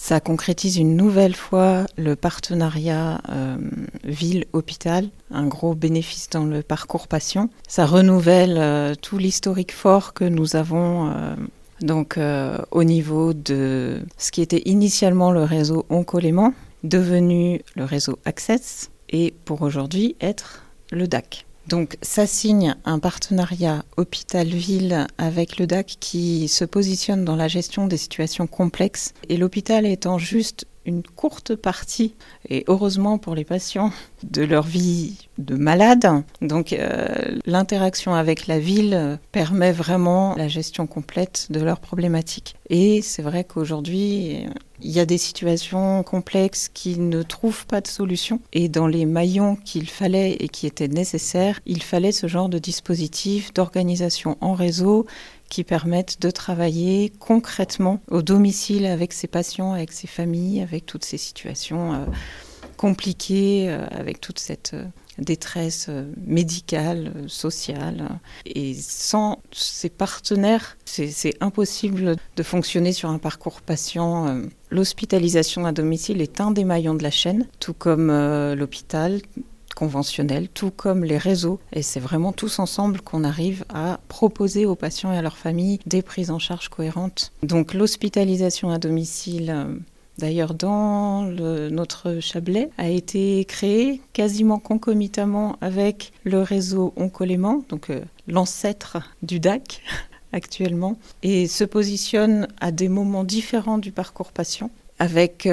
Ça concrétise une nouvelle fois le partenariat ville-hôpital, un gros bénéfice dans le parcours patient. Ça renouvelle tout l'historique fort que nous avons au niveau de ce qui était initialement le réseau Oncolément, devenu le réseau Access et pour aujourd'hui être le DAC. Donc ça signe un partenariat hôpital-ville avec le DAC qui se positionne dans la gestion des situations complexes et l'hôpital étant juste une courte partie, et heureusement pour les patients, de leur vie de malade. Donc l'interaction avec la ville permet vraiment la gestion complète de leurs problématiques. Et c'est vrai qu'aujourd'hui, il y a des situations complexes qui ne trouvent pas de solution. Et dans les maillons qu'il fallait et qui étaient nécessaires, il fallait ce genre de dispositif d'organisation en réseau qui permettent de travailler concrètement au domicile avec ses patients, avec ses familles, avec toutes ces situations compliquées, avec toute cette détresse médicale, sociale. Et sans ces partenaires, c'est impossible de fonctionner sur un parcours patient. L'hospitalisation à domicile est un des maillons de la chaîne, tout comme l'hôpital conventionnels, tout comme les réseaux. Et c'est vraiment tous ensemble qu'on arrive à proposer aux patients et à leurs familles des prises en charge cohérentes. Donc l'hospitalisation à domicile, d'ailleurs dans notre Chablais, a été créée quasiment concomitamment avec le réseau Oncolément, donc l'ancêtre du DAC actuellement, et se positionne à des moments différents du parcours patient, avec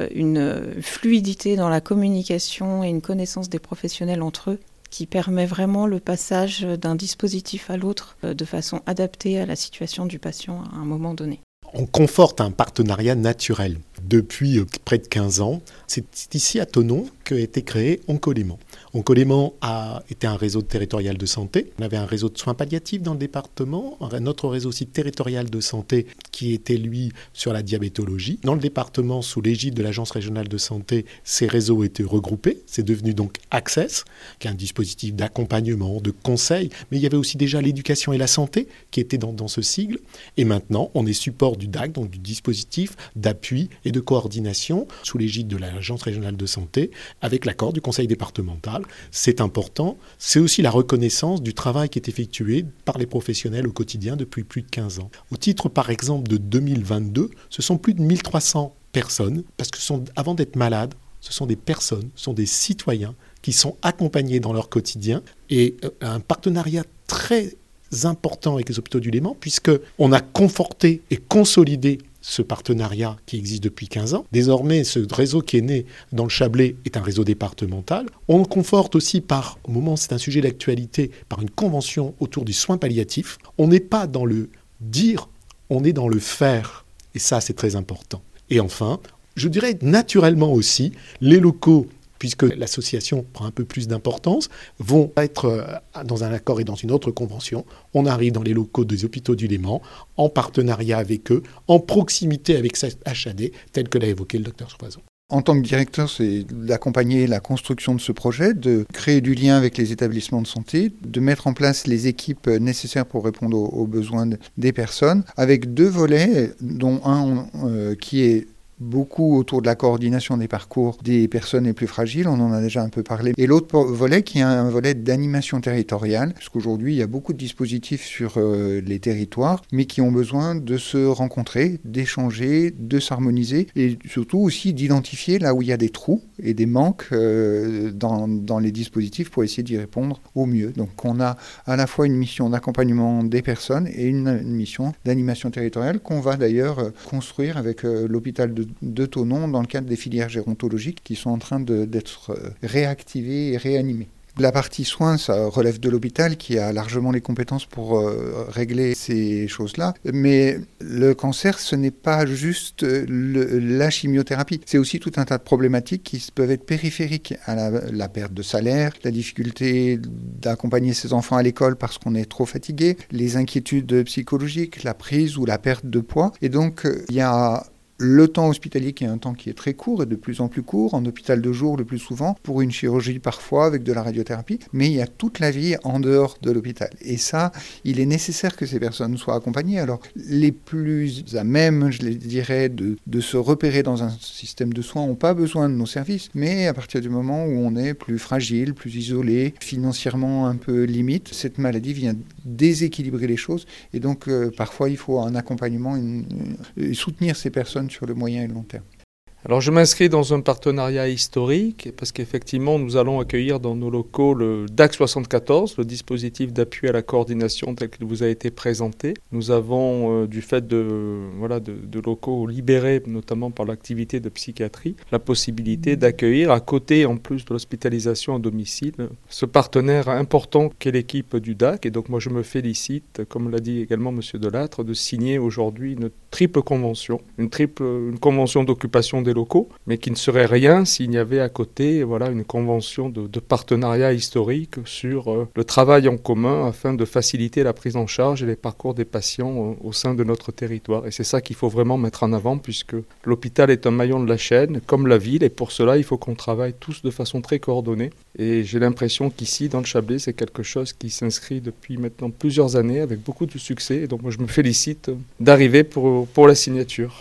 une fluidité dans la communication et une connaissance des professionnels entre eux qui permet vraiment le passage d'un dispositif à l'autre de façon adaptée à la situation du patient à un moment donné. On conforte un partenariat naturel. Depuis près de 15 ans, c'est ici à Thonon qu'a été créé Oncolément. Oncolément a été un réseau territorial de santé. On avait un réseau de soins palliatifs dans le département, un autre réseau aussi territorial de santé qui était, lui, sur la diabétologie. Dans le département, sous l'égide de l'Agence régionale de santé, ces réseaux étaient regroupés. C'est devenu donc Access, qui est un dispositif d'accompagnement, de conseil, mais il y avait aussi déjà l'éducation et la santé qui étaient dans ce sigle. Et maintenant, on est support du DAC, donc du dispositif d'appui et de coordination sous l'égide de l'Agence régionale de santé, avec l'accord du conseil départemental. C'est important. C'est aussi la reconnaissance du travail qui est effectué par les professionnels au quotidien depuis plus de 15 ans. Au titre, par exemple, de 2022, ce sont plus de 1300 personnes, parce que avant d'être malades, ce sont des personnes, ce sont des citoyens qui sont accompagnés dans leur quotidien et un partenariat très important avec les hôpitaux du Léman, puisqu'on a conforté et consolidé ce partenariat qui existe depuis 15 ans. Désormais, ce réseau qui est né dans le Chablais est un réseau départemental. On le conforte aussi au moment où c'est un sujet d'actualité, par une convention autour du soin palliatif. On n'est pas dans le dire, on est dans le faire. Et ça, c'est très important. Et enfin, je dirais naturellement aussi, les locaux, puisque l'association prend un peu plus d'importance, vont être dans un accord et dans une autre convention. On arrive dans les locaux des hôpitaux du Léman, en partenariat avec eux, en proximité avec cette HAD, tel que l'a évoqué le docteur Soison. En tant que directeur, c'est d'accompagner la construction de ce projet, de créer du lien avec les établissements de santé, de mettre en place les équipes nécessaires pour répondre aux besoins des personnes, avec 2 volets, dont un qui est beaucoup autour de la coordination des parcours des personnes les plus fragiles, on en a déjà un peu parlé. Et l'autre volet qui est un volet d'animation territoriale, puisqu'aujourd'hui il y a beaucoup de dispositifs sur les territoires, mais qui ont besoin de se rencontrer, d'échanger, de s'harmoniser, et surtout aussi d'identifier là où il y a des trous et des manques dans les dispositifs pour essayer d'y répondre au mieux. Donc on a à la fois une mission d'accompagnement des personnes et une mission d'animation territoriale qu'on va d'ailleurs construire avec l'hôpital de Thonon dans le cadre des filières gérontologiques qui sont en train d'être réactivées et réanimées. La partie soins, ça relève de l'hôpital qui a largement les compétences pour régler ces choses-là. Mais le cancer, ce n'est pas juste la chimiothérapie. C'est aussi tout un tas de problématiques qui peuvent être périphériques à la perte de salaire, la difficulté d'accompagner ses enfants à l'école parce qu'on est trop fatigué, les inquiétudes psychologiques, la prise ou la perte de poids. Et donc, il y a le temps hospitalier qui est un temps qui est très court et de plus en plus court, en hôpital de jour le plus souvent, pour une chirurgie parfois avec de la radiothérapie, mais il y a toute la vie en dehors de l'hôpital. Et ça, il est nécessaire que ces personnes soient accompagnées. Alors, les plus à même, je les dirais, de se repérer dans un système de soins n'ont pas besoin de nos services, mais à partir du moment où on est plus fragile, plus isolé, financièrement un peu limite, cette maladie vient déséquilibrer les choses et donc parfois il faut un accompagnement et soutenir ces personnes sur le moyen et le long terme. Alors je m'inscris dans un partenariat historique parce qu'effectivement nous allons accueillir dans nos locaux le DAC 74, le dispositif d'appui à la coordination tel qu'il vous a été présenté. Nous avons du fait de locaux libérés notamment par l'activité de psychiatrie, la possibilité d'accueillir à côté en plus de l'hospitalisation à domicile ce partenaire important qu'est l'équipe du DAC. Et donc moi je me félicite, comme l'a dit également M. Delattre, de signer aujourd'hui une triple convention, une convention d'occupation des locaux, mais qui ne serait rien s'il n'y avait à côté une convention de partenariat historique sur le travail en commun afin de faciliter la prise en charge et les parcours des patients au sein de notre territoire. Et c'est ça qu'il faut vraiment mettre en avant puisque l'hôpital est un maillon de la chaîne, comme la ville, et pour cela il faut qu'on travaille tous de façon très coordonnée. Et j'ai l'impression qu'ici, dans le Chablais, c'est quelque chose qui s'inscrit depuis maintenant plusieurs années avec beaucoup de succès. Et donc moi je me félicite d'arriver pour la signature.